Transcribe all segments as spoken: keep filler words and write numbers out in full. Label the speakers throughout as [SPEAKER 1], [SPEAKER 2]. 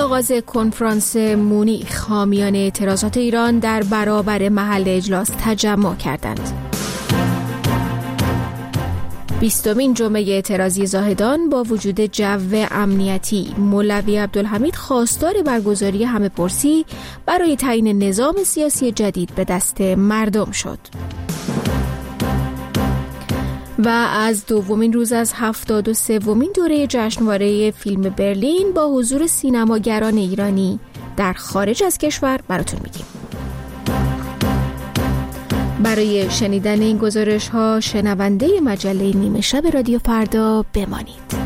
[SPEAKER 1] آغاز کنفرانس مونیخ، حامیان اعتراضات ایران در برابر محل اجلاس تجمع کردند. بیستمین جمعه اعتراضی زاهدان با وجود جو امنیتی، مولوی عبدالحمید خواستار برگزاری همه‌پرسی برای تعیین نظام سیاسی جدید به دست مردم شد. و از دومین روز از هفتاد و سومین دوره جشنواره فیلم برلین با حضور سینماگران ایرانی در خارج از کشور براتون میگیم. برای شنیدن این گزارش ها شنونده مجله نیمه شب رادیو فردا بمانید.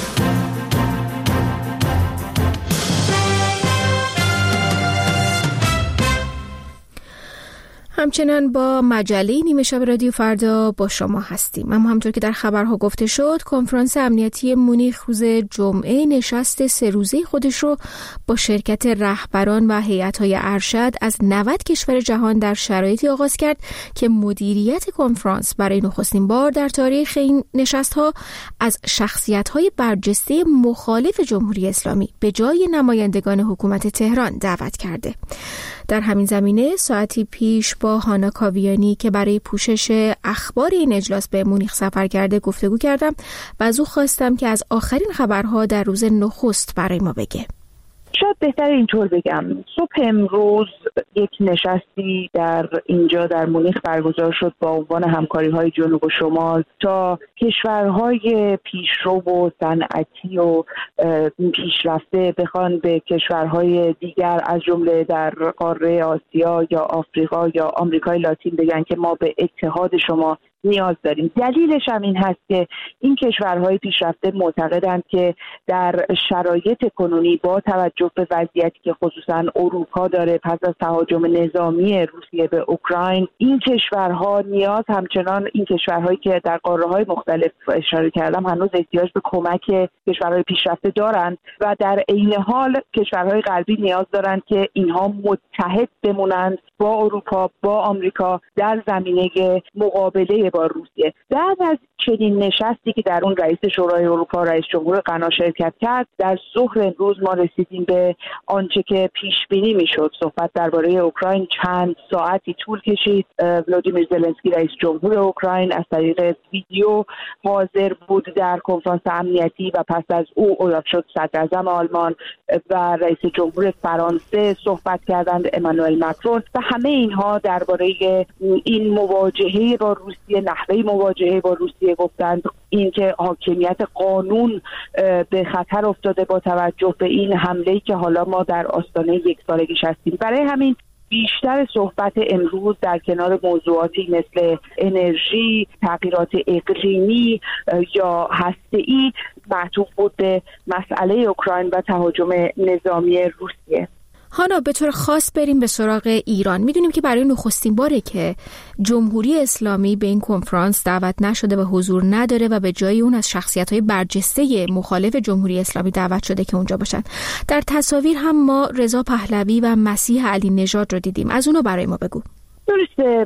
[SPEAKER 1] همچنان با مجله نیمه شب رادیو فردا با شما هستیم. اما همونطور که در خبرها گفته شد، کنفرانس امنیتی مونیخ روز جمعه نشست سه روزه خودش رو با شرکت رهبران و هیئت‌های ارشد از نود کشور جهان در شرایطی آغاز کرد که مدیریت کنفرانس برای نخستین بار در تاریخ این نشست‌ها از شخصیت‌های برجسته مخالف جمهوری اسلامی به جای نمایندگان حکومت تهران دعوت کرده. در همین زمینه ساعتی پیش با هانا کاویانی که برای پوشش اخبار این اجلاس به مونیخ سفر کرده گفتگو کردم و از او خواستم که از آخرین خبرها در روز نخست برای ما بگه.
[SPEAKER 2] شاید بهتر اینطور بگم، صبح امروز یک نشستی در اینجا در مونیخ برگزار شد با عنوان همکاری‌های جنوب و شمال تا کشورهای پیشرو و صنعتی و پیشرفته بخوان به کشورهای دیگر از جمله در قاره آسیا یا آفریقا یا آمریکای لاتین بگن که ما به اتحاد شما نیاز داریم. دلیلش هم این هست که این کشورهای پیشرفته معتقدند که در شرایط کنونی با توجه به وضعیتی که خصوصا اروپا داره پس از تهاجم نظامی روسیه به اوکراین، این کشورها نیاز همچنان این کشورهایی که در قاره‌های مختلف اشاره کردم هنوز احتیاج به کمک کشورهای پیشرفته دارند و در عین حال کشورهای غربی نیاز دارند که اینها متحد بمونند با اروپا، با آمریکا در زمینه مقابله با روسیه. بعد از چنین نشستی که در اون رئیس شورای اروپا، رئیس جمهور غنا شرکت کرد، در ظهر امروز ما رسیدیم به آنچه که پیش بینی میشد. صحبت درباره اوکراین چند ساعتی طول کشید. ولودیمیر زلنسکی رئیس جمهور اوکراین از طریق ویدیو حاضر بود در کنفرانس امنیتی و پس از او اولاف شولز صدر اعظم آلمان و رئیس جمهور فرانسه صحبت کردند، امانوئل مکرون، و همه اینها درباره این مواجهه با روسیه، نحوه مواجهه با روسیه گفتند. اینکه حاکمیت قانون به خطر افتاده با توجه به این حمله‌ای که حالا ما در آستانه یک سالگیش هستیم. برای همین بیشتر صحبت امروز در کنار موضوعاتی مثل انرژی، تغییرات اقلیمی یا هسته‌ای معطوف بود به مسئله اوکراین و تهاجم نظامی روسیه.
[SPEAKER 1] هانا، به طور خاص بریم به سراغ ایران. میدونیم که برای نخستین باره که جمهوری اسلامی به این کنفرانس دعوت نشده و حضور نداره و به جای اون از شخصیت‌های برجسته مخالف جمهوری اسلامی دعوت شده که اونجا باشن. در تصاویر هم ما رضا پهلوی و مسیح علی نژاد رو دیدیم. از اونو برای ما بگو.
[SPEAKER 2] درسته،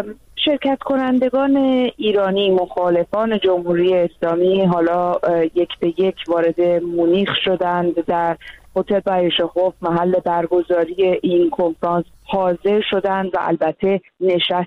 [SPEAKER 2] شرکت کنندگان ایرانی مخالفان جمهوری اسلامی حالا یک به یک وارد مونیخ شدند. در هتل بایشخوف محل برگزاری این کنفرانس حاضر شدند و البته نشست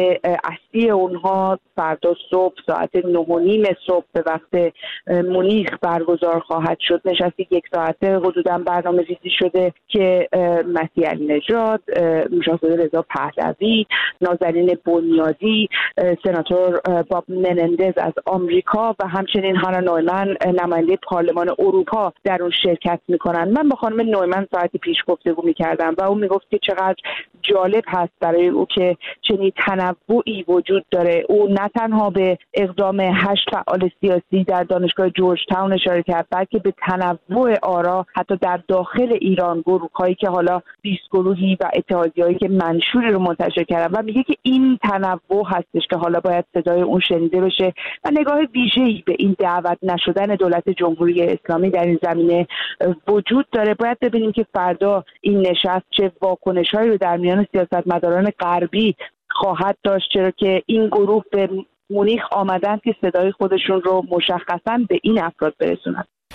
[SPEAKER 2] اصلی اونها فردا صبح ساعت نه و نیم صبح به وقت مونیخ برگزار خواهد شد. نشستی یک ساعته حدوداً برنامه ریزی شده که مسیح علی نژاد، شاهزاده رضا پهلوی، نازنین بنیادی، سناتور باب منندز از آمریکا و همچنین هانا نویمن نماینده پارلمان اروپا در اون شرکت میکنن. من با خانم نویمن ساعتی پیش گفتگو میکردم و اون میگفت که چقدر جالب هست برای او که چنین تنوعی وجود داره. او نه تنها به اقدام هشت فعال سیاسی در دانشگاه جورج تاون اشاره کرد، بلکه به تنوع آرا حتی در داخل ایران، گروه‌هایی که حالا بیست گروهی و اتحادیه‌ای که منشوری رو منتشر کردن و میگه که این تنوع هستش که حالا باید صدای اون شنیده بشه و نگاه ویژه‌ای به این دعوت نشدن دولت جمهوری اسلامی در این زمینه وجود داره. باید ببینیم که فردا این نشست چه واکنش‌هایی رو در میان سیاستمداران غربی خواهد داشت، چرا که این گروه به مونیخ آمدن که صدای خودشون رو مشخصاً به این افراد برسونن.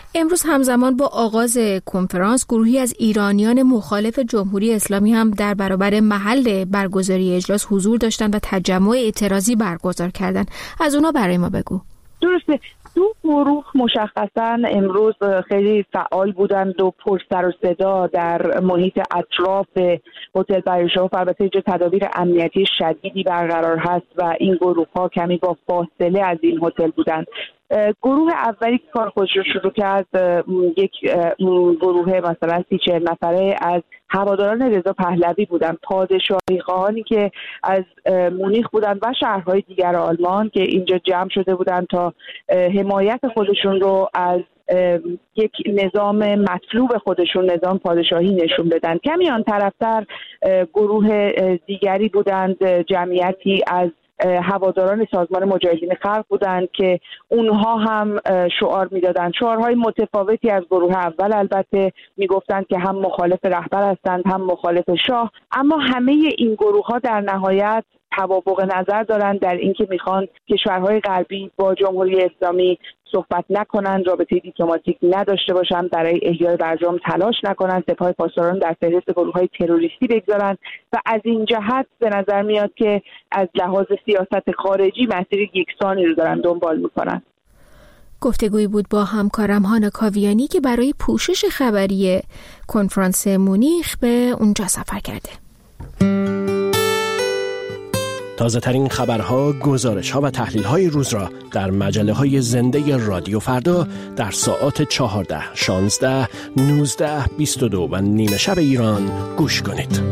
[SPEAKER 1] امروز همزمان با آغاز کنفرانس گروهی از ایرانیان مخالف جمهوری اسلامی هم در برابر محل برگزاری اجلاس حضور داشتن و تجمع اعتراضی برگزار کردن. از اونا برای ما بگو.
[SPEAKER 2] درسته، دو گروه مشخصا امروز خیلی فعال بودند و پر سر و صدا در محیط اطراف هتل بریشاف. البته اینجا تدابیر امنیتی شدیدی برقرار هست و این گروه ها کمی با فاصله از این هتل بودند. گروه اولی که کار خودش رو شروع کرد یک گروه مثلا سی چهل نفره از هواداران رضا پهلوی بودن، پادشاهی خواهانی که از مونیخ بودن و شهرهای دیگر آلمان که اینجا جمع شده بودن تا حمایت خودشون رو از یک نظام مطلوب خودشون، نظام پادشاهی، نشون بدن. کمی آن طرفتر گروه دیگری بودند، جمعیتی از هواداران سازمان مجاهدین خلق بودند که اونها هم شعار میدادند، شعارهای متفاوتی از گروه اول. البته میگفتند که هم مخالف رهبر هستند هم مخالف شاه، اما همه این گروه ها در نهایت توافق نظر دارند در اینکه میخوان کشورهای غربی با جمهوری اسلامی صحبت نکنند، رابطه دیپلماتیک نداشته باشند، برای احیای برجام تلاش نکنند، سپاه پاسداران در فهرست گروه‌های تروریستی بگذارند و از این جهت به نظر میاد که از لحاظ سیاست خارجی مسیر یکسانی رو دارن دنبال میکنن.
[SPEAKER 1] گفتگویی بود با همکارم هانا کاویانی که برای پوشش خبری کنفرانس مونیخ به اونجا سفر کرده.
[SPEAKER 3] تازه ترین خبرها، گزارش‌ها و تحلیل‌های روز را در مجله‌های زنده رادیو فردا در ساعات چهارده، شانزده، نوزده، بیست و دو و نیمه شب ایران گوش کنید.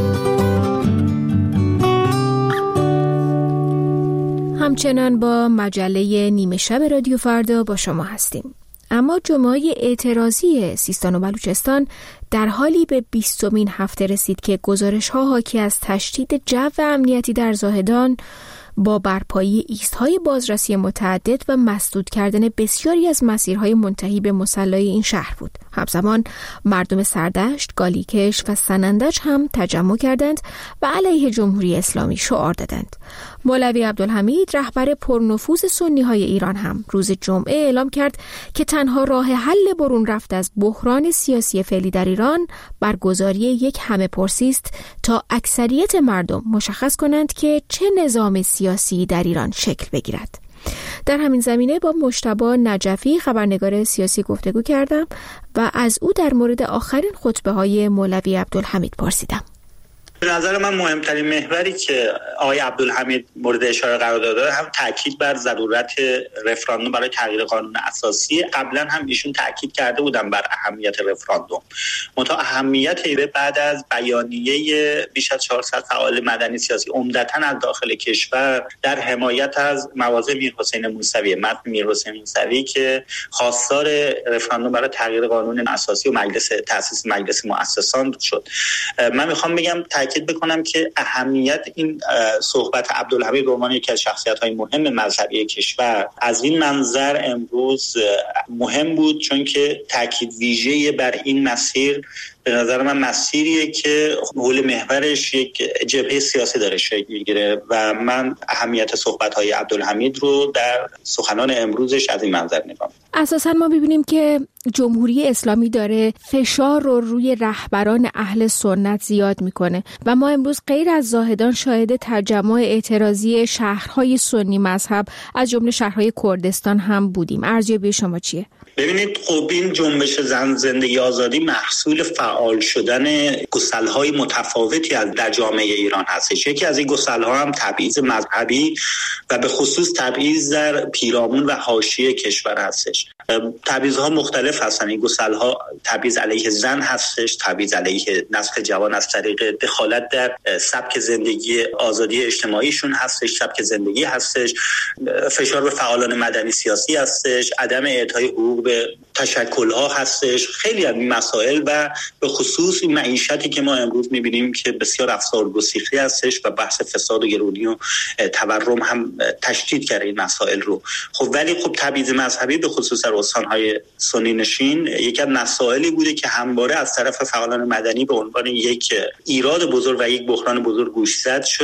[SPEAKER 1] همچنان با مجله نیمه شب رادیو فردا با شما هستیم. اما جمعه اعتراضی سیستان و بلوچستان در حالی به بیستمین هفته رسید که گزارش‌ها حاکی از تشدید جو امنیتی در زاهدان با برپایی ایست‌های بازرسی متعدد و مسدود کردن بسیاری از مسیرهای منتهی به مصلی این شهر بود. همزمان مردم سردشت، گالیکش و سنندج هم تجمع کردند و علیه جمهوری اسلامی شعار دادند. مولوی عبدالحمید رهبر پرنفوذ سنی‌های ایران هم روز جمعه اعلام کرد که تنها راه حل برون رفت از بحران سیاسی فعلی در ایران برگزاری یک همه‌پرسی است تا اکثریت مردم مشخص کنند که چه نظام سیاسی در ایران شکل بگیرد. در همین زمینه با مجتبی نجفی خبرنگار سیاسی گفتگو کردم و از او در مورد آخرین خطبه‌های مولوی عبدالحمید پرسیدم.
[SPEAKER 4] به نظر من مهمترین محوری که آقای عبدالحمید مورد اشاره قرار داده هم تاکید بر ضرورت رفراندوم برای تغییر قانون اساسی. قبلا هم ایشون تاکید کرده بودن بر اهمیت رفراندوم. منتها اهمیت ایره بعد از بیانیه بیش از چهارصد فعال مدنی سیاسی عمدتاً از داخل کشور در حمایت از مواضع میرحسین موسوی، متن میرحسین موسوی که خواستار رفراندوم برای تغییر قانون اساسی و مجلس تأسیس مجلس مؤسسان شد. من میخوام بگم تاکید بکنم که اهمیت این صحبت عبدالحمید به عنوان یکی از شخصیت‌های مهم مذهبی کشور از این منظر امروز مهم بود، چون که تاکید ویژه‌ای بر این مسیر به نظر من مسیریه که حول محورش یک جبهه سیاسی داره شکل میگیره و من اهمیت صحبت‌های عبدالحمید رو در سخنان امروزش از این منظر نگاه می‌کنم.
[SPEAKER 1] اساساً ما ببینیم که جمهوری اسلامی داره فشار رو روی رهبران اهل سنت زیاد میکنه و ما امروز غیر از زاهدان شاهد تجمع اعتراضی شهرهای سنی مذهب از جمله شهرهای کردستان هم بودیم. ارزیابی شما چیه؟
[SPEAKER 4] ببینید خب این جنبش زن زندگی آزادی محصول فعال شدن گسل‌های متفاوتی از در جامعه ایران هستش. یکی از این گسل‌ها هم تبعیض مذهبی و به خصوص تبعیض در پیرامون و حاشیه کشور هستش. تبعیض‌ها مختلف هستن. این گسل‌ها تبعیض علیه زن هستش، تبعیض علیه نسل جوان از طریق دخالت در سبک زندگی آزادی اجتماعیشون هستش، سبک زندگی هستش، فشار به فعالان مدنی سیاسی هستش، عدم اعطای حقوق به تشکل‌ها هستش. خیلی از این مسائل و به خصوص این معیشتی که ما امروز می‌بینیم که بسیار افسارگسیخته هستش و بحث فساد و گرونی و تورم هم تشدید کرده این مسائل رو. خب ولی خب تبعیض مذهبی به خصوص در استان‌های سنی نشین یکی از مسائلی بوده که همواره از طرف فعالان مدنی به عنوان یک ایراد بزرگ و یک بحران بزرگ گوشزد شده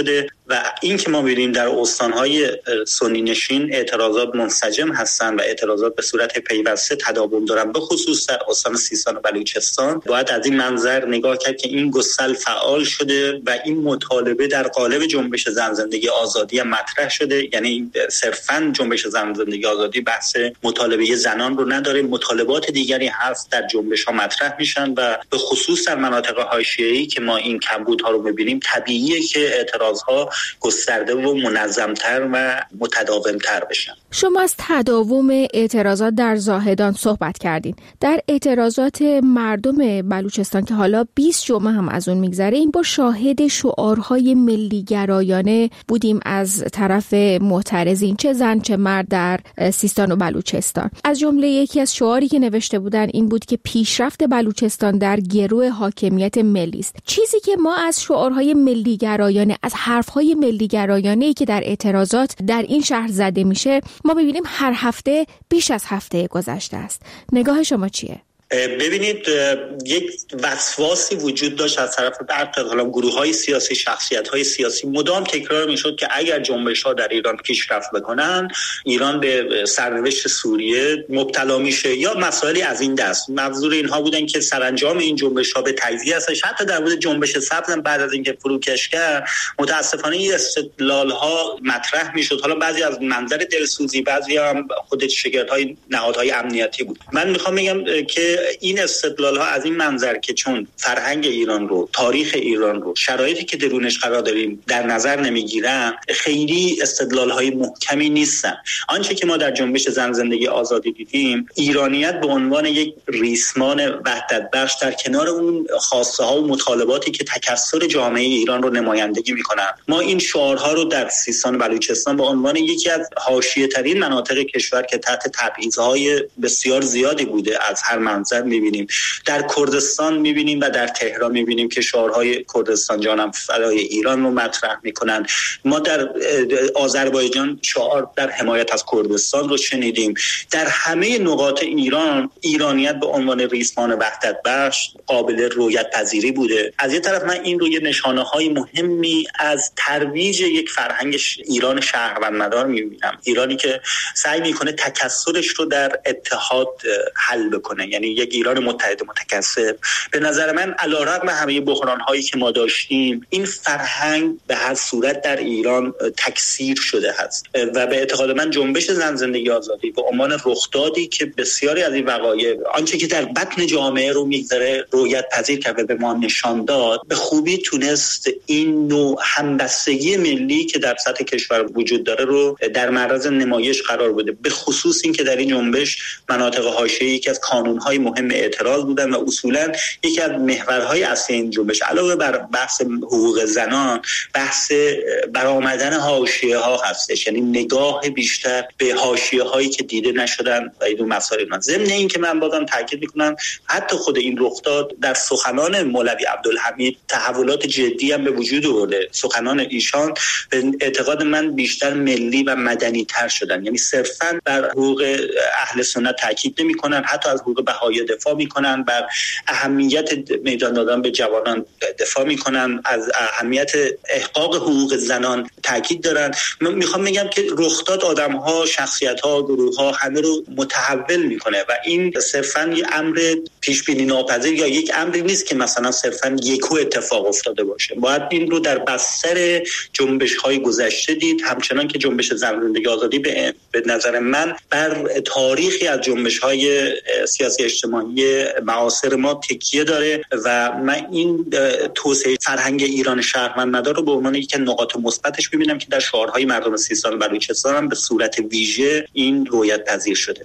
[SPEAKER 4] و این که ما ببینیم در استان‌های سنی نشین اعتراضات منسجم هستن و اعتراضات به صورت پیوسته تداوم دارن، به خصوص در استان سیستان و بلوچستان، باید از این منظر نگاه کرد که این گسل فعال شده و این مطالبه در قالب جنبش زن زندگی آزادی هم مطرح شده. یعنی صرفاً جنبش زن زندگی آزادی بحث مطالبه زنان رو نداره، مطالبات دیگری هست در جنبش ها مطرح میشن و به خصوص در مناطق حاشیه‌ای که ما این کمبودها رو ببینیم طبیعیه که اعتراضها گسترده و منظم‌تر و متداوم‌تر بشن.
[SPEAKER 1] شما از تداوم اعتراضات در زاهدان صحبت کردین. در اعتراضات مردم بلوچستان که حالا بیست جمعه هم از اون میگذره، این با شاهد شعارهای ملی گرایانه بودیم از طرف معترضین، چه زن چه مرد در سیستان و بلوچستان. از جمله یکی از شعاری که نوشته بودن این بود که پیشرفت بلوچستان در گرو حاکمیت ملی است. چیزی که ما از شعارهای ملی گرایانه، از حرفهای ملی گرایانه‌ای که در اعتراضات در این شهر زده میشه، ما ببینیم هر هفته بیش از هفته گذشته است. نگاه شما چیه؟
[SPEAKER 4] ببینید، یک وسواسی وجود داشت از طرف برخی حالا گروه‌های سیاسی، شخصیت‌های سیاسی، مدام تکرار می‌شد که اگر جنبش‌ها در ایران پیشرفت بکنن، ایران به سرنوشت سوریه مبتلا میشه یا مسائلی از این دست. منظور اینها بودن که سرانجام این جنبش‌ها به تجزیه هستش. حتی در مورد جنبش سبز بعد از اینکه فروکش کرد، متأسفانه این استدلال‌ها مطرح می‌شد. حالا بعضی از منظر دلسوزی، بعضی هم خود شگردهای نهادهای امنیتی بود. من می‌خوام بگم که این استدلال ها از این منظر که چون فرهنگ ایران رو، تاریخ ایران رو، شرایطی که درونش قرار داریم در نظر نمیگیرن، خیلی استدلال های محکمی نیستن. آنچه که ما در جنبش زن زندگی آزادی دیدیم، ایرانیت به عنوان یک ریسمان وحدت بخش در کنار اون خواسته ها و مطالباتی که تکثر جامعه ایران رو نمایندگی میکنن. ما این شعارها رو در سیستان و بلوچستان به عنوان یکی از حاشیه ترین مناطق کشور که تحت تبعیض‌های بسیار زیادی بوده از هر منظر میبینیم. در کردستان میبینیم و در تهران میبینیم که شعارهای کردستان جانم فدای ایران رو مطرح میکنن. ما در آذربایجان شعار در حمایت از کردستان رو شنیدیم. در همه نقاط ایران، ایرانیت به عنوان ریسمان وحدت بخش قابل رویت پذیری بوده. از یک طرف من این رو یه نشانه های مهمی از ترویج یک فرهنگ ایران شهروندمدار میبینم. ایرانی که سعی میکنه تکثرش رو در اتحاد حل بکنه، یعنی یک ایران متحد متکثر. به نظر من علیرغم همه بحران هایی که ما داشتیم، این فرهنگ به هر صورت در ایران تکثیر شده هست و به اعتقاد من جنبش زن زندگی آزادی به عنوان رخدادی که بسیاری از این وقایع آنچه که در بطن جامعه رو میگذره رویت پذیر کرد و به ما نشان داد، به خوبی تونست این نوع همبستگی ملی که در سطح کشور وجود داره رو در معرض نمایش قرار بده. به خصوص این که در این جنبش مناطق حاشیه‌ای یکی از کانون‌های مهم اعتراض بودن و اصولاً یکی از محورهای اصلی این جنبش علاوه بر بحث حقوق زنان، بحث برآمدن حاشیه‌ها هستش، یعنی نگاه بیشتر به حاشیه‌هایی که دیده نشدن و این مسائل. من ضمن این که من بازم تاکید می‌کنم حتی خود این رخداد در سخنان مولوی عبدالحمید تحولات جدی هم به وجود آورده. سخنان ایشان به اعتقاد من بیشتر ملی و مدنی‌تر شدن، یعنی صرفاً بر حقوق اهل سنت تاکید نمی‌کنن، حتی از حقوق بهایی دفاع میکنن، بر اهمیت میدان دادن به جوانان دفاع میکنن، از اهمیت احقاق حقوق زنان تاکید دارن. من میخوام بگم که رخداد آدم‌ها، شخصیت‌ها، گروه‌ها همه رو متحول میکنه و این صرفاً یک امر پیش بینی ناپذیر یا یک امری نیست که مثلا صرفاً یکو اتفاق افتاده باشه. باید این رو در بستر جنبش‌های گذشته دید، همچنان که جنبش زن زندگی آزادی به, به نظر من بر تاریخی از جنبش‌های سیاسی اجتماعی معاصر ما تکیه داره و من این توسعه فرهنگ ایران شهروندمدار رو به عنوان یک نقاط مثبتش می‌بینم که در شعارهای مردم سیستان و بلوچستان هم به صورت ویژه این رویت پذیر شده.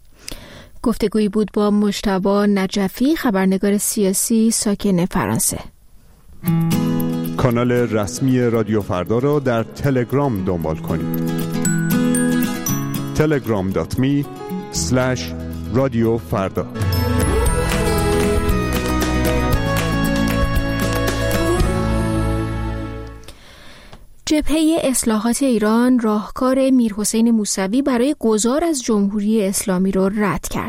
[SPEAKER 1] گفتگویی بود با مجتبی نجفی، خبرنگار سیاسی ساکن فرانسه.
[SPEAKER 5] کانال رسمی رادیو فردا را در تلگرام دنبال کنید. تلگرام دات می اسلش رادیو فردا.
[SPEAKER 1] جبهه اصلاحات ایران راهکار میرحسین موسوی برای گذار از جمهوری اسلامی را رد کرد.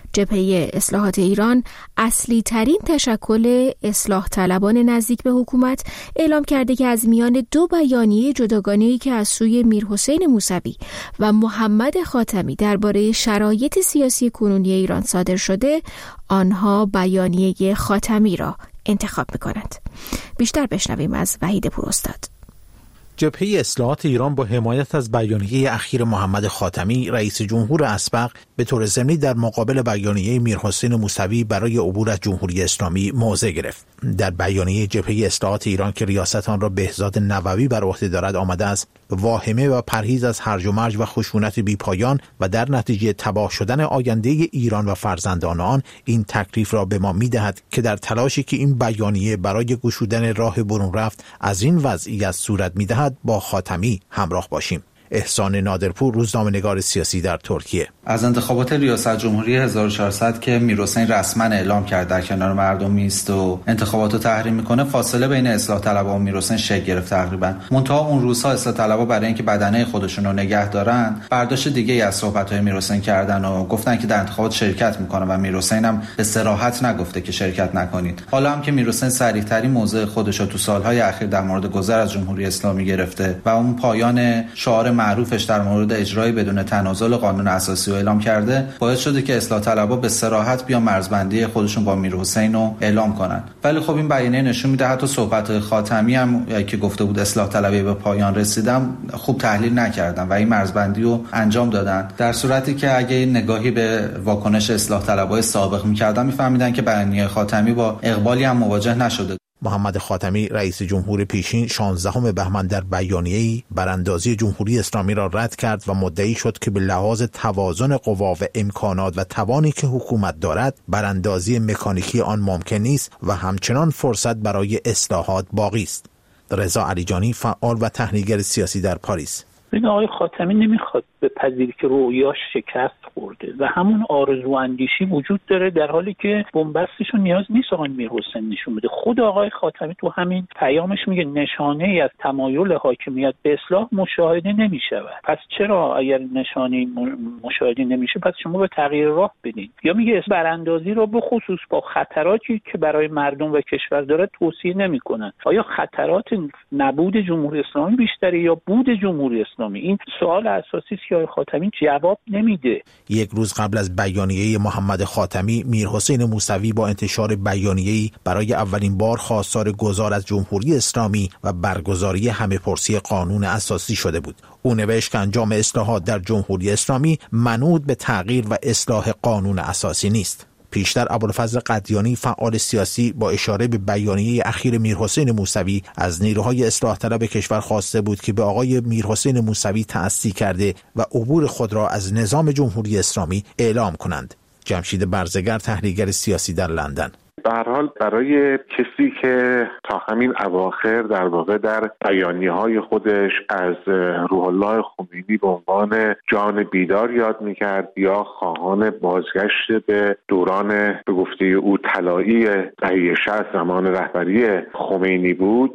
[SPEAKER 1] جبهه اصلاحات ایران، اصلی ترین تشکل اصلاح طلبان نزدیک به حکومت، اعلام کرده که از میان دو بیانیه جداگانه‌ای که از سوی میرحسین موسوی و محمد خاتمی درباره شرایط سیاسی کنونی ایران صادر شده، آنها بیانیه خاتمی را انتخاب می‌کنند. بیشتر بشنویم از وحید پوراستاد.
[SPEAKER 6] جبهه اصلاحات ایران با حمایت از بیانیه اخیر محمد خاتمی، رئیس جمهور اسبق، به طور ضمنی در مقابل بیانیه میرحسین موسوی برای عبور از جمهوری اسلامی موضع گرفت. در بیانیه جبهه اصلاحات ایران که ریاست آن را بهزاد نووی بر عهده دارد آمده است، واهمه و پرهیز از هرج و مرج و خشونت بی‌پایان و در نتیجه تباه شدن آینده ایران و فرزندان آن این تکلیف را به ما می‌دهد که در تلاشی که این بیانیه برای گشودن راه برون رفت از این وضعیت صورت می‌دهد با خاتمی همراه باشیم. احسان نادرپور، روزنامه‌نگار سیاسی در ترکیه.
[SPEAKER 7] از انتخابات ریاست جمهوری هزار و چهارصد که میرحسین رسما اعلام کرد در کنار مردم میست و انتخابات رو تحریم میکنه، فاصله بین اصلاح طلبها و میرحسین شکل گرفت تقریبا. منتها اون روزها اصلاح طلبها برای اینکه بدنه خودشون رو نگه دارن، برداشت دیگه از صحبت‌های میرحسین کردن و گفتن که در انتخابات شرکت میکنه و میرحسین هم به صراحت نگفته که شرکت نکنید. حالا هم که میرحسین صریح‌ترین موضع خودش رو تو سالهای اخیر در مورد گذر از جمهوری اسلامی گرفته و اون پایان شعار معروفش در مورد اجرای بدون تنازل قانون اساسی رو اعلام کرده، باعث شده که اصلاح طلبها به صراحت بیان مرزبندی خودشون با میرحسین رو اعلام کنن. ولی خب این بیانیه نشون میده حتی صحبت خاتمی هم که گفته بود اصلاح طلبی به پایان رسیدم خوب تحلیل نکردن و این مرزبندی رو انجام دادن، در صورتی که اگه نگاهی به واکنش اصلاح طلبهای سابق میکردن میفهمیدن که بیانیه خاتمی با اقبالی هم مواجه نشده.
[SPEAKER 6] محمد خاتمی، رئیس جمهور پیشین، شانزدهم بهمن در بیانیه‌ای براندازی جمهوری اسلامی را رد کرد و مدعی شد که به لحاظ توازن قوا و امکانات و توانی که حکومت دارد، براندازی مکانیکی آن ممکن نیست و همچنان فرصت برای اصلاحات باقی است. رضا علیجانی، فعال و تحلیلگر سیاسی در پاریس:
[SPEAKER 8] این آقای خاتمی نمیخواد به پذیری که رویاش شکست خورده و همون آرزو اندیشی وجود داره، در حالی که بنبستشون نیاز نیست آقای میرحسین نشون بده. خود آقای خاتمی تو همین پیامش میگه نشانه ای از تمایل حاکمیت به اصلاح مشاهده نمیشود. پس چرا اگر نشانه مشاهده نمیشه پس شما به تغییر راه بدین؟ یا میگه براندازی رو به خصوص با خطراتی که برای مردم و کشور داره توصیه نمیکنن. آیا خطرات نبود جمهوری اسلامی بیشتره یا بود جمهوری اسلامی؟ این سوال اساسی که خاتمی جواب نمیده.
[SPEAKER 6] یک روز قبل از بیانیه محمد خاتمی، میرحسین موسوی با انتشار بیانیه‌ای برای اولین بار خواستار گذار از جمهوری اسلامی و برگزاری همه‌پرسی قانون اساسی شده بود. او نوشت که انجام اصلاحات در جمهوری اسلامی منوط به تغییر و اصلاح قانون اساسی نیست. پیشتر ابوالفضل قدیانی، فعال سیاسی، با اشاره به بیانیه اخیر میرحسین موسوی از نیروهای اصلاح طلب کشور خواسته بود که به آقای میرحسین موسوی تعصی کرده و عبور خود را از نظام جمهوری اسلامی اعلام کنند. جمشید برزگر، تحلیلگر سیاسی در لندن:
[SPEAKER 9] به هر حال برای کسی که تا همین اواخر در واقع در بیانیه‌های خودش از روح الله خمینی به عنوان جان بیدار یاد می‌کرد یا خواهان بازگشت به دوران به گفته او طلایی دهه شصت زمان رهبری خمینی بود،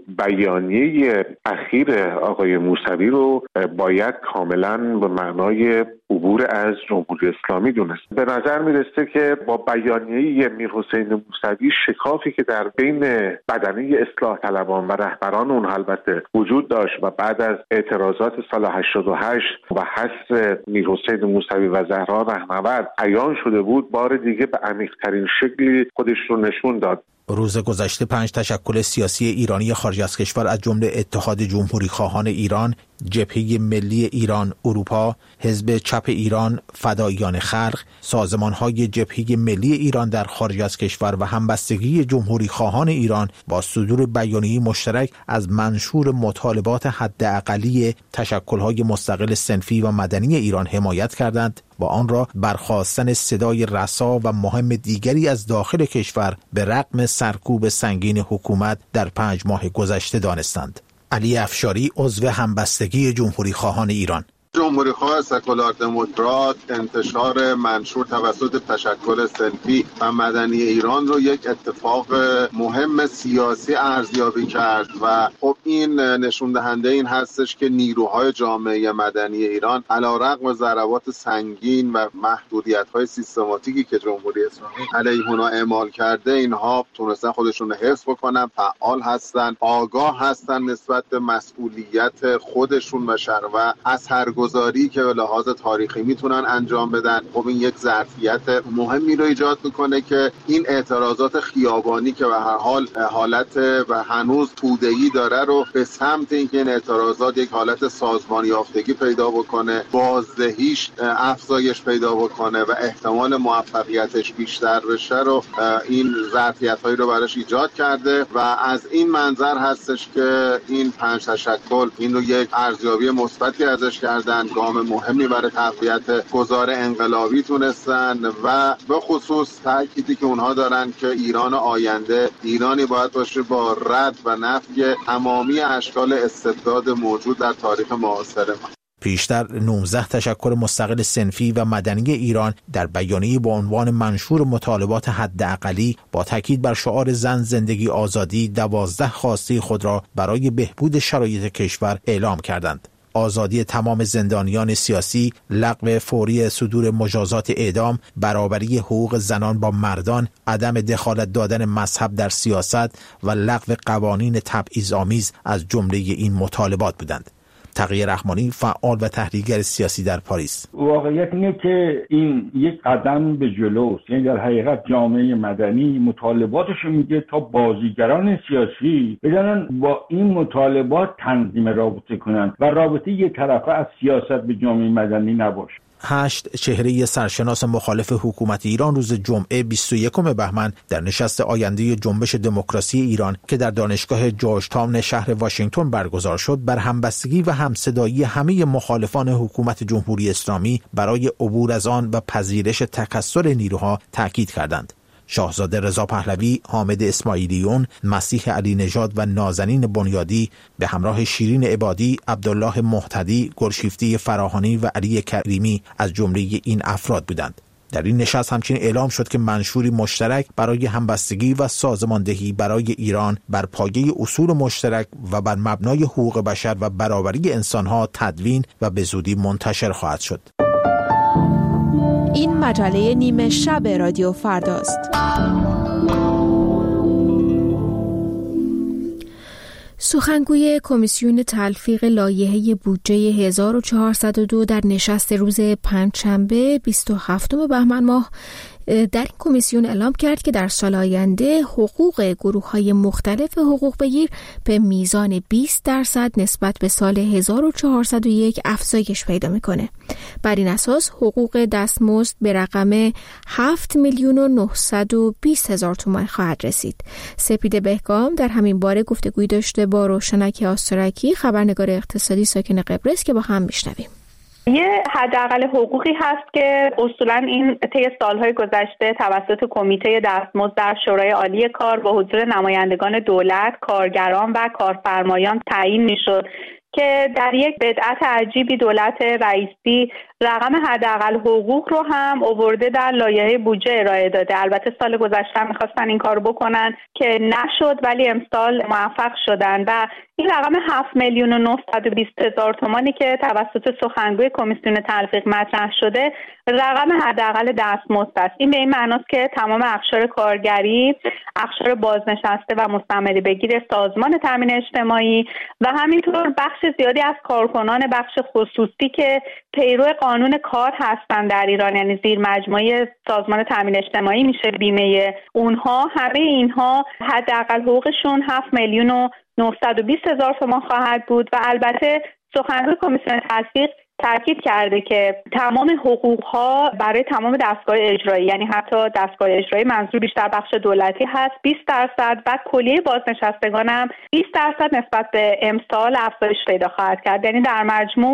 [SPEAKER 9] بیانیه اخیر آقای موسوی رو باید کاملاً به معنای عبور از جمهوری اسلامی دونست. به نظر میرسه که با بیانیه میرحسین موسوی شکافی که در بین بدنه اصلاح طلبان و رهبران اون البته وجود داشت و بعد از اعتراضات سال هشتاد و هشت و حذف میرحسین موسوی و زهرا رهنورد عیان شده بود، بار دیگه به عمیق‌ترین شکلی خودش رو نشون داد.
[SPEAKER 6] روز گذشته پنج تشکل سیاسی ایرانی خارج از کشور از جمله اتحاد جمهوری خواهان ایران، جبهه ملی ایران اروپا، حزب چپ ایران، فداییان خلق، سازمان‌های جبهه ملی ایران در خارج از کشور و همبستگی جمهوری خواهان ایران با صدور بیانیه مشترک از منشور مطالبات حداقلی تشکل‌های مستقل صنفی و مدنی ایران حمایت کردند و آن را برخاستن صدای رسا و مهم دیگری از داخل کشور به رغم سرکوب سنگین حکومت در پنج ماه گذشته دانستند. علی افشاری، عضو همبستگی جمهوری خواهان ایران:
[SPEAKER 10] جمهوری‌خواه سکولار دموکرات انتشار منشور توسط تشکل صنفی و مدنی ایران رو یک اتفاق مهم سیاسی ارزیابی کرد و خب این نشون دهنده این هستش که نیروهای جامعه مدنی ایران علیرغم ضربات سنگین و محدودیت‌های سیستماتیکی که جمهوری اسلامی علیه اونها اعمال کرده، اینها تونستن خودشون رو حفظ بکنن، فعال هستن، آگاه هستن نسبت به مسئولیت خودشون و شر و اثرگذاری که به لحاظ تاریخی میتونن انجام بدن. خب این یک ظرفیت مهمی رو ایجاد میکنه که این اعتراضات خیابانی که به هر حال حالت و هنوز توده‌ای داره رو به سمت اینکه این اعتراضات یک حالت سازمان یافتگی پیدا بکنه، بازدهیش افزایش پیدا بکنه و احتمال موفقیتش بیشتر بشه رو این ظرفیت‌هایی رو براش ایجاد کرده و از این منظر هستش که این پنج تشکل این رو یک ارزیابی مثبتی ازش کردن، گام مهمی برای تقویت گذار انقلابی تونستن و به خصوص تأکیدی که اونها دارن که ایران آینده ایرانی باید باشه با رد و نفی تمامی اشکال استبداد موجود در تاریخ معاصر ما.
[SPEAKER 6] پیشتر نوزده تشکل مستقل صنفی و مدنی ایران در بیانیه‌ای با عنوان منشور مطالبات حداقلی با تاکید بر شعار زن زندگی آزادی دوازده خواسته خود را برای بهبود شرایط کشور اعلام کردند. آزادی تمام زندانیان سیاسی، لغو فوری صدور مجازات اعدام، برابری حقوق زنان با مردان، عدم دخالت دادن مذهب در سیاست و لغو قوانین تبعیض‌آمیز از جمله این مطالبات بودند. تقی رحمانی، فعال و تحلیلگر سیاسی در پاریس:
[SPEAKER 11] واقعیت اینه که این یک قدم به جلوست، یعنی در حقیقت جامعه مدنی مطالباتش میگه تا بازیگران سیاسی بدانن با این مطالبات تنظیم رابطه کنن و رابطه یک طرفه از سیاست به جامعه مدنی نباشه.
[SPEAKER 6] هشت چهره سرشناس مخالف حکومت ایران روز جمعه بیست و یکم بهمن در نشست آینده جنبش دموکراسی ایران که در دانشگاه جورج تاون شهر واشنگتن برگزار شد، بر همبستگی و همصدایی همه مخالفان حکومت جمهوری اسلامی برای عبور از آن و پذیرش تکثر نیروها تاکید کردند. شاهزاده رضا پهلوی، حامد اسماعیلیون، مسیح علی نژاد و نازنین بنیادی به همراه شیرین عبادی، عبدالله مهتدی، گلشیفته فراهانی و علی کریمی از جمله این افراد بودند. در این نشست همچنین اعلام شد که منشوری مشترک برای همبستگی و سازماندهی برای ایران بر پایه اصول مشترک و بر مبنای حقوق بشر و برابری انسانها تدوین و به زودی منتشر خواهد شد.
[SPEAKER 1] این مجله نیمه شب رادیو فرداست. سخنگوی کمیسیون تلفیق لایحه بودجه هزار و چهارصد و دو در نشست روز پنجشنبه بیست و هفتم بهمن ماه در این کمیسیون اعلام کرد که در سال آینده حقوق گروه‌های مختلف حقوق بگیر به میزان بیست درصد نسبت به سال هزار و چهارصد و یک افزایش پیدا میکنه. بر این اساس حقوق دستمزد به رقم هفت میلیون و نهصد و بیست هزار تومان خواهد رسید. سپید بهگام در همین باره گفتگوی داشته با روشنک آسترکی، خبرنگار اقتصادی ساکن قبرس، که با هم میشنویم.
[SPEAKER 12] یه حداقل حقوقی هست که اصولا این طی سالهای گذشته توسط کمیته دستمزد در شورای عالی کار با حضور نمایندگان دولت، کارگران و کارفرمایان تعیین میشد که در یک بدعت عجیبی دولت رئیسی رقم حداقل حقوق رو هم آورده در لایحه بودجه ارائه داده. البته سال گذشته می‌خواستن این کارو بکنن که نشد، ولی امسال موفق شدن و این رقم هفت میلیون و نهصد و بیست هزار تومانی که توسط سخنگوی کمیسیون تلفیق مطرح شده رقم حداقل دستمزد است. این به این معناست که تمام اقشار کارگری، اقشار بازنشسته و مستمری بگیر سازمان تامین اجتماعی و همینطور بخش زیادی از کارکنان بخش خصوصی که پیرو قانون کار هستن در ایران، یعنی زیر مجموعه سازمان تامین اجتماعی میشه بیمه اونها، همه اینها حداقل حقوقشون هفت میلیون و نهصد و بیست هزار تومان خواهد بود و البته سخنگوی کمیسیون تلفیق تاکید کرده که تمام حقوق‌ها برای تمام دستگاه اجرایی، یعنی حتی دستگاه اجرایی منظور بیشتر بخش دولتی هست، بیست درصد و کلیه بازنشستگان هم بیست درصد نسبت به امسال افزایش پیدا خواهد کرد. یعنی در مجموع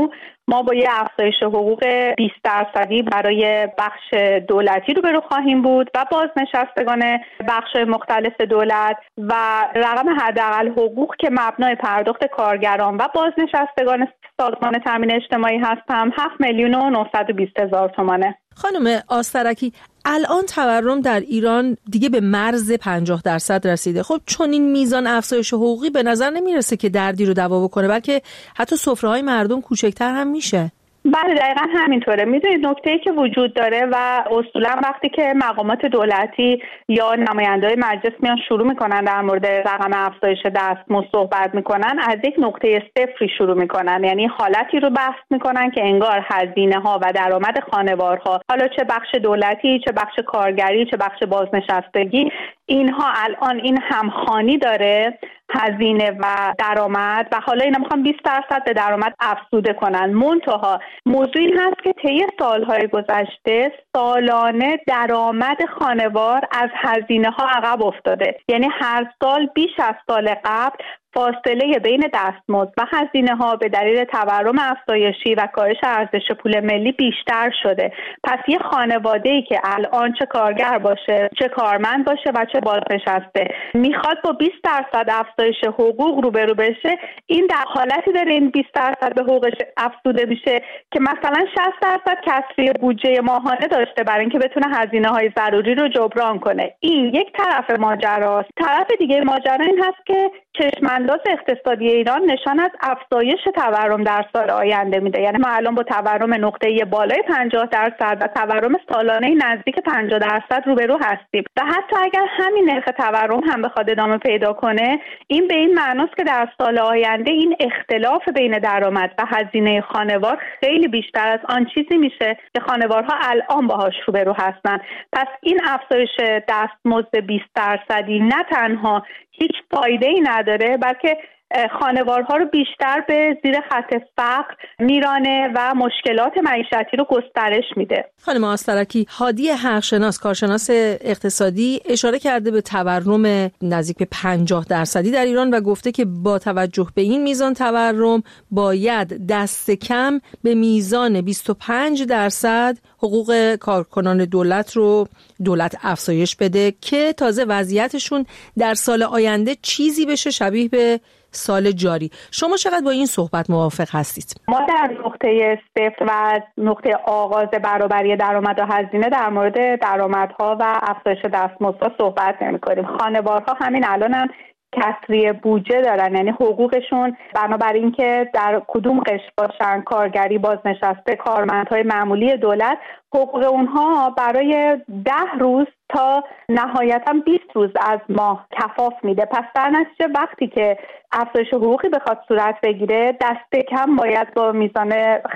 [SPEAKER 12] ما با یه افزایش حقوق بیست درصدی برای بخش دولتی روبرو خواهیم بود و بازنشستگان بخش مختلف دولت و رقم حداقل حقوق که مبنای پرداخت کارگران و بازنشستگان سازمان تامین اجتماعی هست هم هفت میلیون و نهصد و بیست هزار تومانه.
[SPEAKER 13] خانم آسترکی، الان تورم در ایران دیگه به مرز پنجاه درصد رسیده. خب چون این میزان افزایش حقوقی به نظر نمیرسه که دردی رو دوا بکنه، بلکه حتی سفره‌های مردم کوچکتر هم میشه.
[SPEAKER 12] بله دقیقا همینطوره. میدونید نکته‌ای که وجود داره و اصولا وقتی که مقامات دولتی یا نماینده‌های مجلس میان شروع میکنن در مورد رقم افزایش دستمزد صحبت میکنن، از یک نقطه صفری شروع میکنن، یعنی حالتی رو بحث میکنن که انگار هزینه ها و درآمد خانوارها، حالا چه بخش دولتی، چه بخش کارگری، چه بخش بازنشستگی، اینها الان این همخوانی داره، هزینه و درآمد، و حالا اینا میخوان بیست درصد به درآمد افزوده کنن. منتها موضوع این هست که طی سالهای گذشته سالانه درآمد خانوار از هزینه ها عقب افتاده، یعنی هر سال بیش از سال قبل فاصله بین دستمزد و هزینه ها به دلیل تورم افزایشی و کاهش ارزش پول ملی بیشتر شده. پس یه خانواده‌ای که الان چه کارگر باشه، چه کارمند باشه و چه بازنشسته میخواد با بیست درصد افزایش حقوق روبرو بشه، این در حالتی داره این بیست درصد به حقوقش افزوده میشه که مثلا شصت درصد کسری بودجه ماهانه داشته برای اینکه بتونه هزینه‌های ضروری رو جبران کنه. این یک طرف ماجراست. طرف دیگه ماجرا این هست که چشمانداز اقتصادی ایران نشان از افزایش تورم در سال آینده میده. یعنی ما الان با تورم نقطه‌ای بالای پنجاه درصد و تورم سالانه نزدیک پنجاه درصد روبرو هستیم و حتی اگر همین نرخ تورم هم بخواد ادامه پیدا کنه، این به این معناست که در سال آینده این اختلاف بین درآمد و هزینه خانوار خیلی بیشتر از آن چیزی میشه که خانوارها الان باهاش روبرو هستن. پس این افزایش دستمزد بیست درصدی نه تنها هیچ فایده‌ای نداره، بلکه خانوارها رو بیشتر به زیر خط فقر میرانه و مشکلات معیشتی رو گسترش میده.
[SPEAKER 13] خانم آسترکی، هادی حقشناس، کارشناس اقتصادی، اشاره کرده به تورم نزدیک به پنجاه درصدی در ایران و گفته که با توجه به این میزان تورم باید دست کم به میزان بیست و پنج درصد حقوق کارکنان دولت رو دولت افزایش بده که تازه وضعیتشون در سال آینده چیزی بشه شبیه به سال جاری. شما چقدر با این صحبت موافق هستید؟
[SPEAKER 12] ما در نقطه صفر و نقطه آغاز برابری درآمد و هزینه در مورد درآمدها و افزایش دستمزدها صحبت نمی‌کنیم. خانوارها همین الان هم کسری بودجه دارن، یعنی حقوقشون بنابراین اینکه در کدوم قشر باشن، کارگری، بازنشسته، کارمندهای معمولی دولت، حقوق اونها برای ده روز تا نهایتا بیست روز از ماه کفاف میده. پس در نتیجه وقتی که افزایش حقوقی بخواد صورت بگیره، دست کم باید با میزان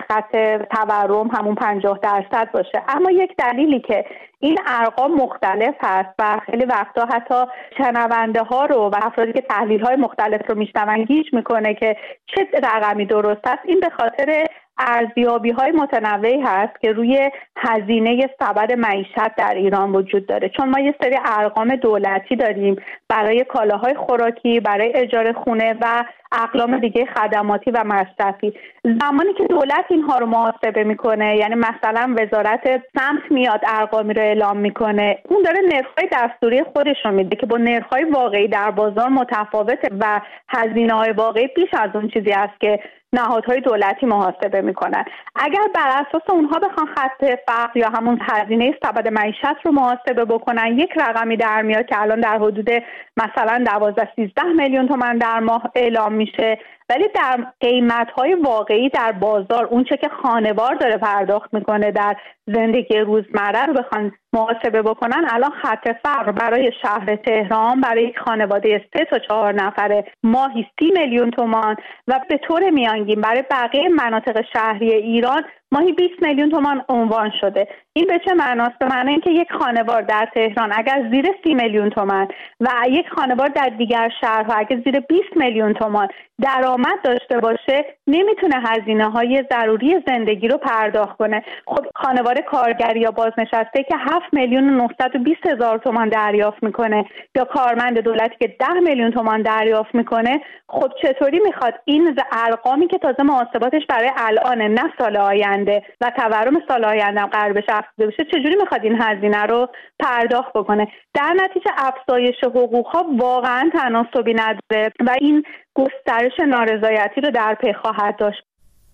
[SPEAKER 12] خط تورم همون پنجاه درصد باشه. اما یک دلیلی که این ارقام مختلف هست و خیلی وقتا حتی شنونده ها رو و افرادی که تحلیل های مختلف رو میشنون گیج میکنه که چه رقمی درست است، این به خاطر ارزیابی های متنوعی هست که روی هزینه سبد معیشت در ایران وجود داره. چون ما یه سری ارقام دولتی داریم برای کالاهای خوراکی، برای اجاره خونه و اقلام دیگه خدماتی و مصرفی. زمانی که دولت اینها رو محاسبه میکنه، یعنی مثلا وزارت سمت میاد ارقامی رو اعلام میکنه، اون داره نرخ‌های دستوری خودش رو میده که با نرخ‌های واقعی در بازار متفاوته و هزینه‌های واقعی بیش از اون چیزی است که نهادهای دولتی محاسبه میکنن. اگر بر اساس اونها بخوان خط فقر یا همون هزینه سبد معیشت رو محاسبه بکنن، یک رقمی در میاد که الان در حدود مثلا دوازده سیزده میلیون تومان در ماه اعلام میشه، ولی در قیمت‌های واقعی در بازار اون چه که خانوار داره پرداخت میکنه در زندگی روزمره رو بخوان محاسبه بکنن، الان خط فقر برای شهر تهران برای یک خانواده سه تا چهار نفره ماهی سی میلیون تومان و به طور میانگین برای بقیه مناطق شهری ایران ماهی بیست میلیون تومان عنوان شده. این به چه معناست؟ به معنی اینکه یک خانوار در تهران اگر زیر سی میلیون تومان و یک خانوار در دیگر شهرها اگر زیر بیست میلیون تومان درآمد داشته باشه نمیتونه هزینه‌های ضروری زندگی رو پرداخت کنه. خب خانوار کارگر یا بازنشسته که هفت میلیون و نهصد و بیست هزار تومان دریافت میکنه یا کارمند دولتی که ده میلیون تومان دریافت میکنه، خب چطوری میخواد این ارقامی که تازه محاسباتش برای الان نه سال آینده و تورم سال آینده هم قرار بشه افزوده بشه، چجوری میخواد این هزینه رو پرداخت بکنه؟ در نتیجه افزایش حقوق‌ها واقعا تناسبی نداره و این گسترش نارضایتی رو در پی خواهد داشت.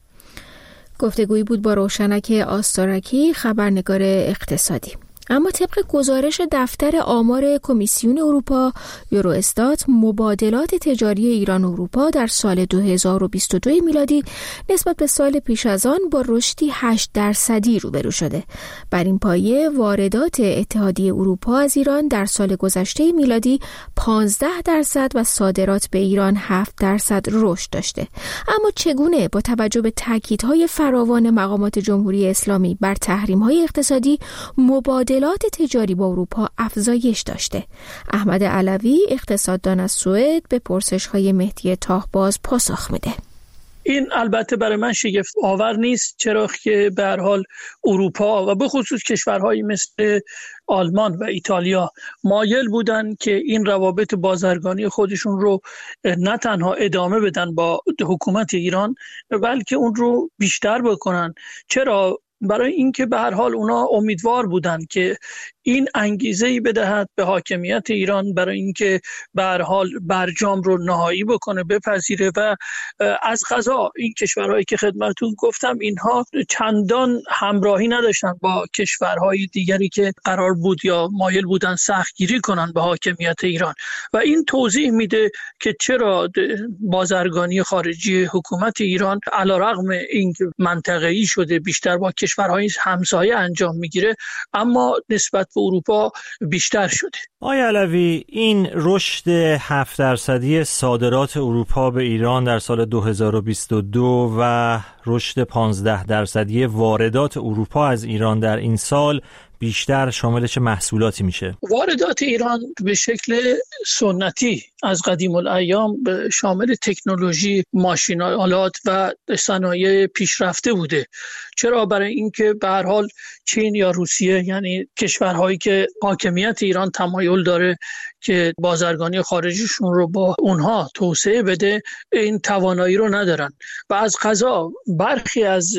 [SPEAKER 1] گفتگویی بود با روشنک آستارکی، خبرنگار اقتصادی. اما طبق گزارش دفتر آمار کمیسیون اروپا یوروستات، مبادلات تجاری ایران و اروپا در سال دو هزار و بیست و دو میلادی نسبت به سال پیش از آن با رشدی هشت درصدی روبرو شده. بر این پایه واردات اتحادیه اروپا از ایران در سال گذشته میلادی پانزده درصد و صادرات به ایران هفت درصد رشد داشته. اما چگونه با توجه به تاکیدهای فراوان مقامات جمهوری اسلامی بر تحریم‌های اقتصادی مبادلات تجاری با اروپا افزایش داشته؟ احمد علوی، اقتصاددان از سوئد، به پرسش‌های مهدی تاهباز پاسخ میده.
[SPEAKER 8] این البته برای من شگفت آور نیست، چرا که به هر حال اروپا و به خصوص کشورهایی مثل آلمان و ایتالیا مایل بودن که این روابط بازرگانی خودشون رو نه تنها ادامه بدن با حکومت ایران بلکه اون رو بیشتر بکنن. چرا؟ برای اینکه به هر حال اونا امیدوار بودن که این انگیزه‌ای بدهد به حاکمیت ایران برای اینکه به هر حال برجام رو نهایی بکنه، بپذیره. و از قضا این کشورهایی که خدمتتون گفتم اینها چندان همراهی نداشتن با کشورهای دیگری که قرار بود یا مایل بودن سختگیری کنن به حاکمیت ایران و این توضیح میده که چرا بازرگانی خارجی حکومت ایران علیرغم اینکه منطقه‌ای شده بیشتر با کشورهای همسایه انجام میگیره اما نسبت به اروپا بیشتر شده.
[SPEAKER 14] آقای علوی، این رشد هفت درصدی صادرات اروپا به ایران در سال دو هزار و بیست و دو و رشد پانزده درصدی واردات اروپا از ایران در این سال بیشتر شامل چه محصولاتی میشه؟
[SPEAKER 8] واردات ایران به شکل سنتی از قدیم الایام شامل تکنولوژی، ماشین‌آلات و صنایع پیشرفته بوده. چرا؟ برای اینکه به هر حال چین یا روسیه، یعنی کشورهایی که حاکمیت ایران تمایل داره که بازرگانی خارجیشون رو با اونها توسعه بده، این توانایی رو ندارن و از قضا برخی از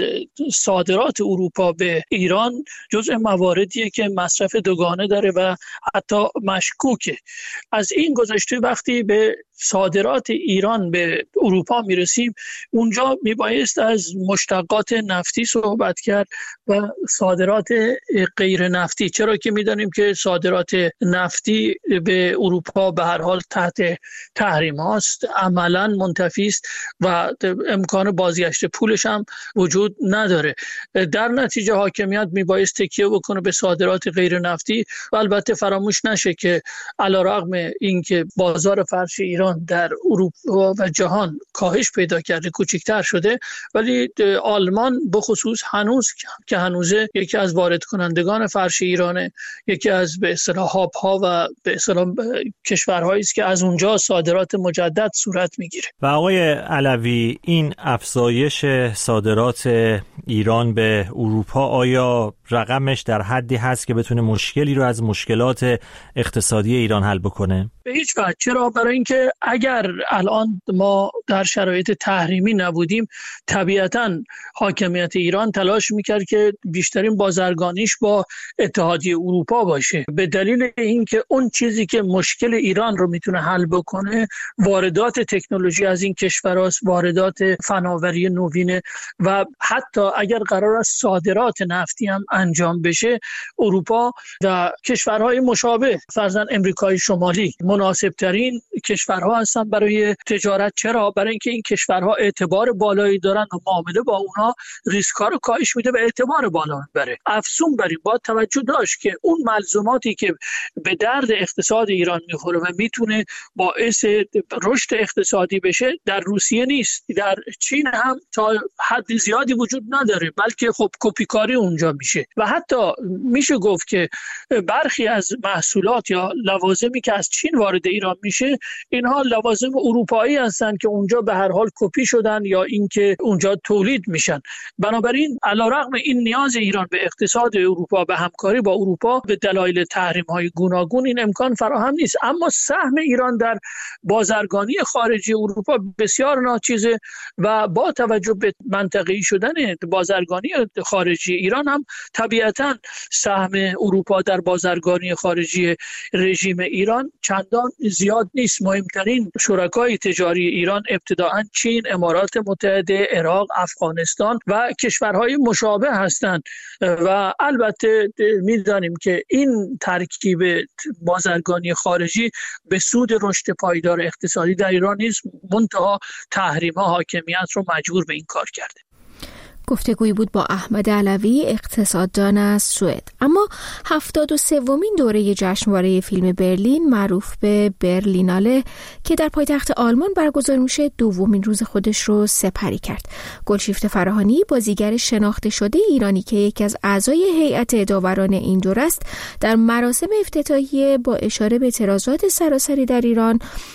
[SPEAKER 8] صادرات اروپا به ایران جزء مواردیه که مصرف دوگانه داره و حتی مشکوکه. از این گذشته وقتی به صادرات ایران به اروپا میرسیم اونجا میبایست از مشتقات نفتی صحبت کرد و صادرات غیر نفتی، چرا که میدانیم که صادرات نفتی به اروپا به هر حال تحت تحریم هاست، عملا منتفی است و امکان بازگشت پولش هم وجود نداره. در نتیجه حاکمیت میبایست تکیه بکنه به صادرات غیر نفتی و البته فراموش نشه که علیرغم اینکه بازار فرش ایران در اروپا و جهان کاهش پیدا کرده، کوچکتر شده، ولی آلمان به خصوص هنوز که هنوزه یکی از وارد کنندگان فرش ایرانه، یکی از به اصطلاح هاب ها و به اصطلاح کشورهایی است که از اونجا صادرات مجدد صورت میگیره.
[SPEAKER 14] و آقای علوی، این افزایش صادرات ایران به اروپا آیا رقمش در حدی هست که بتونه مشکلی رو از مشکلات اقتصادی ایران حل بکنه؟
[SPEAKER 8] به هیچ وجه. چرا؟ برای اینکه اگر الان ما در شرایط تحریمی نبودیم طبیعتاً حاکمیت ایران تلاش میکرد که بیشترین بازرگانیش با اتحادیه اروپا باشه، به دلیل اینکه اون چیزی که مشکل ایران رو میتونه حل بکنه واردات تکنولوژی از این کشوراست، واردات فناوری نوینه و حتی اگر قرار است صادرات نفتی هم انجام بشه، اروپا و کشورهای مشابه فرضاً امریکای شمالی مناسب ترین کشورها هستن برای تجارت. چرا؟ برای اینکه این کشورها اعتبار بالایی دارن و معامله با اونها ریسک ها رو کاهش میده و اعتبار بالا میبره. افزون بر این با توجه داشت که اون ملزوماتی که به درد اقتصاد ایران میخوره و میتونه باعث رشد اقتصادی بشه در روسیه نیست، در چین هم تا حد زیادی وجود نداره، بلکه خب کپیکاری اونجا میشه و حتی میشه گفت که برخی از محصولات یا لوازمی که از چین وارد ایران میشه اینها لوازم اروپایی هستن که اونجا به هر حال کپی شدن یا اینکه اونجا تولید میشن. بنابراین علیرغم این نیاز ایران به اقتصاد اروپا به همکاری با اروپا به دلایل تحریم‌های گوناگون این امکان فراهم نیست، اما سهم ایران در بازرگانی خارجی اروپا بسیار ناچیزه و با توجه به منطقه‌ای شدن بازرگانی خارجی ایران هم طبیعتاً سهم اروپا در بازرگانی خارجی رژیم ایران چندان زیاد نیست. مهمترین شرکای تجاری ایران ابتداءً چین، امارات متحده، عراق، افغانستان و کشورهای مشابه هستند و البته می‌دانیم که این ترکیب بازرگانی خارجی به سود رشد پایدار اقتصادی در ایران نیست، منتها تحریم‌ها حاکمیت رو مجبور به این کار کرده.
[SPEAKER 1] گفتگویی بود با احمد علوی، اقتصاددان از سوئد. اما هفتاد و سومین دوره جشنواره فیلم برلین معروف به برلیناله که در پایتخت آلمان برگزار میشه دومین روز خودش رو سپری کرد. گلشیفته فراهانی، بازیگر شناخته شده ایرانی که یکی از اعضای هیئت داوران این دوره است، در مراسم افتتاحیه با اشاره به اعتراضات سراسری در ایران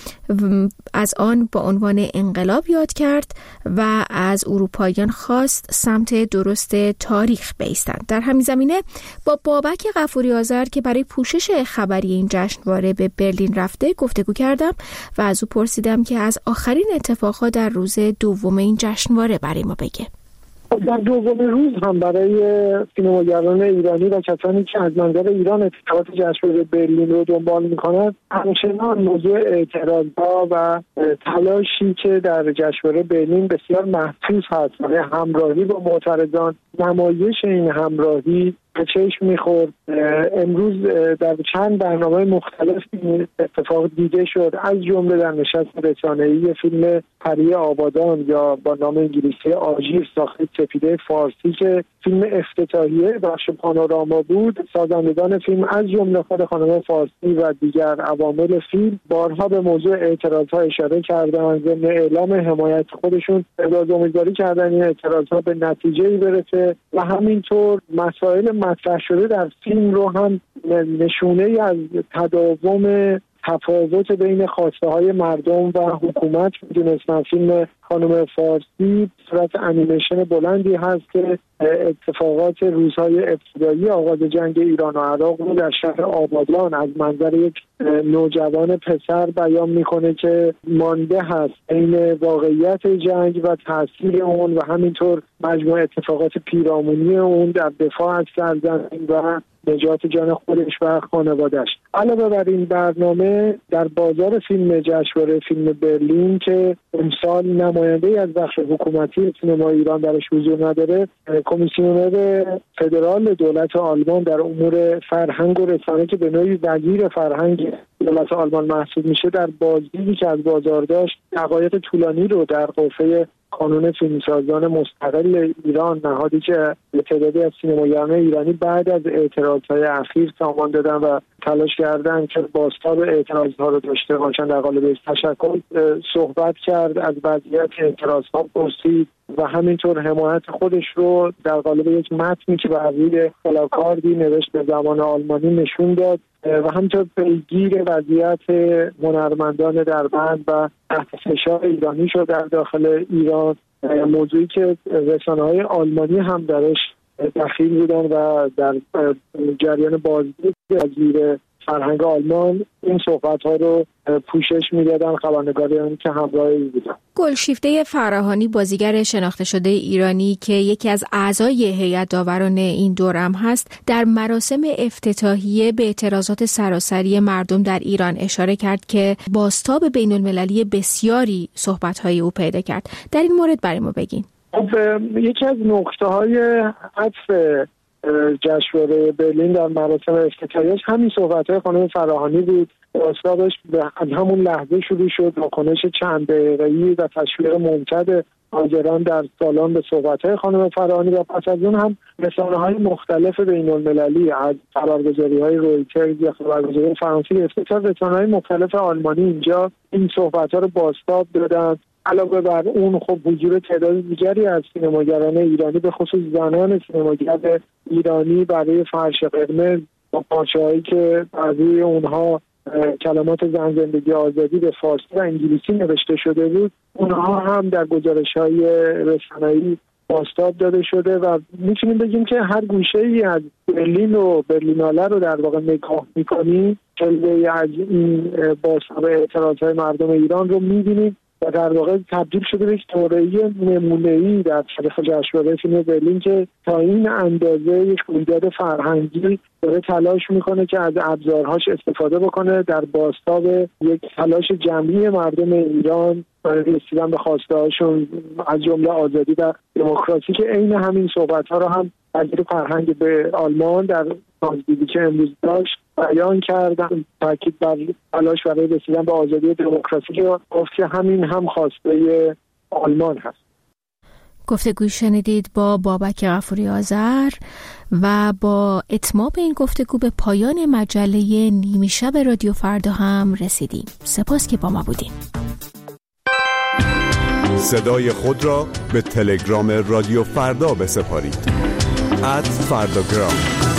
[SPEAKER 1] از آن با عنوان انقلاب یاد کرد و از اروپاییان خواست سمت درست تاریخ بایستند. در همین زمینه با بابک غفوری آذر که برای پوشش خبری این جشنواره به برلین رفته گفتگو کردم و از او پرسیدم که از آخرین اتفاقات در روز دوم این جشنواره برای ما بگه.
[SPEAKER 15] در دوم روز هم برای سینماگران ایرانی و کسانی که از منظر ایران اتفاقات جشنواره برلین رو دنبال می‌کنند همچنان موضوع اعتراض‌ها و تلاشی که در جشنواره برلین بسیار محسوس هست برای همراهی با معترضان، نمایش این همراهی به چشم میخورد. امروز در چند برنامه مختلف این اتفاق دیده شد، از جمله در نشست رسانه‌ای فیلم پری آبادان یا با نام انگلیسی آژیر ساخته سپیده فارسی که فیلم افتتاحیه بخش پانوراما بود. سازندگان فیلم از جمله خود خانم فارسی و دیگر عوامل فیلم بارها به موضوع اعتراض‌ها اشاره کردند، ضمن اعلام حمایت خودشون ابراز امیدواری کردن این اعتراض‌ها به نتیجه‌ای برسه و همینطور مسائل مطرح شده در فیلم رو هم نشونه‌ای از تداوم تفاوت بین خواسته های مردم و حکومت می‌دونستن. فیلم خانم فارسی صورت انیمیشن بلندی هست که اتفاقات روزهای ابتدایی آغاز جنگ ایران و عراق رو در شهر آبادان از منظر یک نوجوان پسر بیان میکنه که مانده هست بین واقعیت جنگ و تاثیر اون و همینطور مجموع اتفاقات پیرامونی اون در دفاع از سرزمین و نجات جان خودش و خانواده‌اش. علاوه بر این برنامه در بازار فیلم جشنواره فیلم برلین که امسال نماینده از بخش حکومتی سینما ایران درش حضور نداره، کمیسیونر فدرال دولت آلمان در امور فرهنگ و رسانه که به نوعی وزیر فرهنگ دولت آلمان محسوب میشه در بازدیدی که از بازار داشت دقایق طولانی رو در غرفه کانون فیلمسازان مستقل ایران، نهادی که به تعدادی از سینماگران ایرانی بعد از اعتراضهای اخیر سامان دادن و تلاش کردن که بازتاب اعتراضها رو داشته باشن، در قالب تشکر صحبت کرد، از وضعیت اعتراضها پرسید و همینطور حمایت خودش رو در قالب یک متنی که بر روی پلاکاردی نوشت به زبان آلمانی نشون داد و همینطور پیگیر وضعیت هنرمندان دربند و تحت فشار ایرانی شد در داخل ایران، موضوعی که رسانه‌های آلمانی هم درش دخیل بودن و در جریان بازدید وزیر فرهنگ آلمان این صحبت‌ها رو پوشش می‌دادن خبرنگارانی که همراه او بودن.
[SPEAKER 1] گلشیفته فراهانی، بازیگر شناخته شده ایرانی که یکی از اعضای هیئت داوران این دورم هست، در مراسم افتتاحیه به اعتراضات سراسری مردم در ایران اشاره کرد که بازتاب بین‌المللی بسیاری صحبت‌های او پیدا کرد. در این مورد برای ما بگین.
[SPEAKER 15] خب یکی از نکته‌های عطف جشنواره برلین در مراسم افتتاحیه‌اش همین صحبت‌های خانم فراهانی بود. بازتابش از همون لحظه شروع شد، واکنش چند دقیقه‌ای و تشویق ممتد حاضران در سالن به صحبت‌های خانم فراهانی و پس از اون هم رسانه‌های مختلف بین‌المللی از خبرگزاری‌های رویترز یا خبرگزاری فرانسه گرفته تا رسانه‌های مختلف آلمانی اینجا این صحبت‌ها رو بازتاب دادن. علاوه بر اون خب حضور تعداد دیگری از سینماگران ایرانی به خصوص زنان سینماگر ایرانی برای فرش قرمز با پارچه‌هایی که بعضی اونها کلمات زن زندگی آزادی به فارسی و انگلیسی نوشته شده بود، اونها هم در گزارش‌های رسانه‌ای بازتاب داده شده و میتونیم بگیم که هر گوشه‌ای از برلین و برلیناله رو در واقع نگاه می‌کنیم، جلوه‌ای از این بازتاب اعتراض‌های مردم ایران رو می‌بینیم و در واقع تبدیل شده به یک دوره‌ای نمونه‌ای در تاریخ جشنواره فیلم برلین که تا این اندازه یک رویداد فرهنگی داره تلاش میکنه که از ابزارهاش استفاده بکنه در بازتاب یک تلاش جمعی مردم ایران برای رسیدن به خواسته‌هاشون از جمله آزادی و دموکراسی که عین همین صحبت‌ها رو هم وزیر فرهنگ به آلمان در بازدیدی که امروز داشت بیان کردن، تاکید بر تلاش برای رسیدن به آزادی و دموکراسی که گفت که همین هم خواسته آلمان هست.
[SPEAKER 1] گفتگوی شنیدید با بابک غفوری آذر و با اتمام این گفتگو به پایان مجله نیمی شب رادیو فردا هم رسیدیم. سپاس که با ما بودین.
[SPEAKER 5] صدای خود را به تلگرام رادیو فردا بسپارید. ات فرداگرام